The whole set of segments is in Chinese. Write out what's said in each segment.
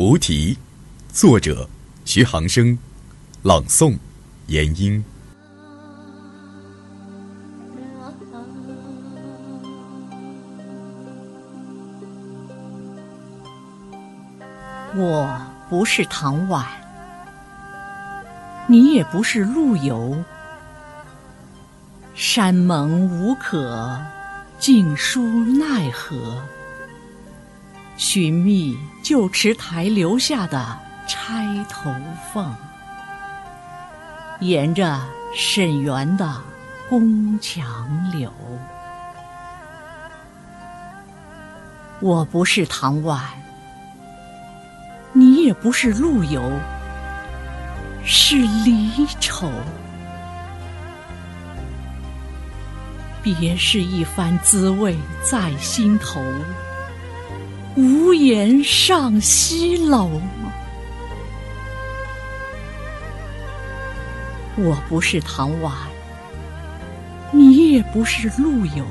无题，作者徐航生，朗诵严英。 我不是唐婉，你也不是陆游。山盟无可，尽书奈何？寻觅旧池台留下的钗头凤，沿着沈园的宫墙柳。我不是唐婉，你也不是陆游，是离愁。别是一番滋味在心头，无言上西楼。我不是唐婉，你也不是陆游。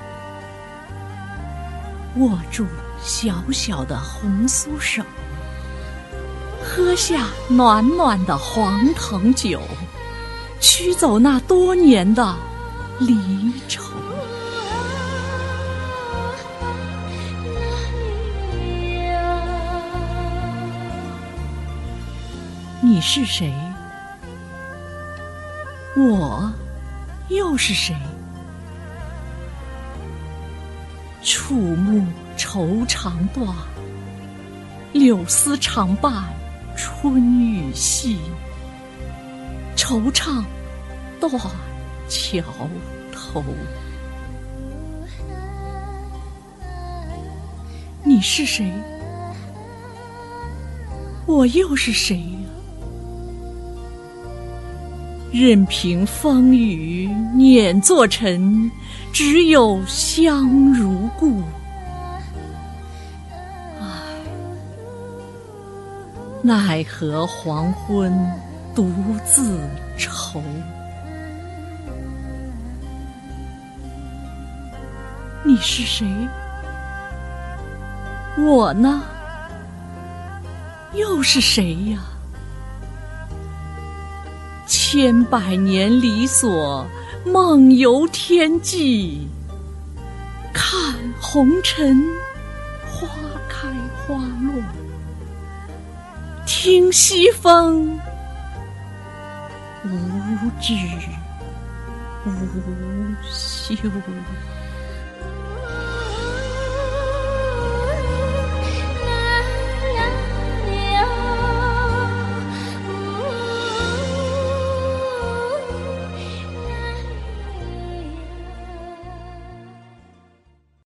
握住小小的红酥手，喝下暖暖的黄藤酒，驱走那多年的离愁。你是谁？我又是谁？触目愁肠断，柳丝常伴春雨细。惆怅断桥头。你是谁？我又是谁呀？任凭风雨碾作尘，只有香如故。唉，奈何黄昏独自愁。你是谁？我呢？又是谁呀？千百年离索，梦游天际，看红尘花开花落，听西风无知无休。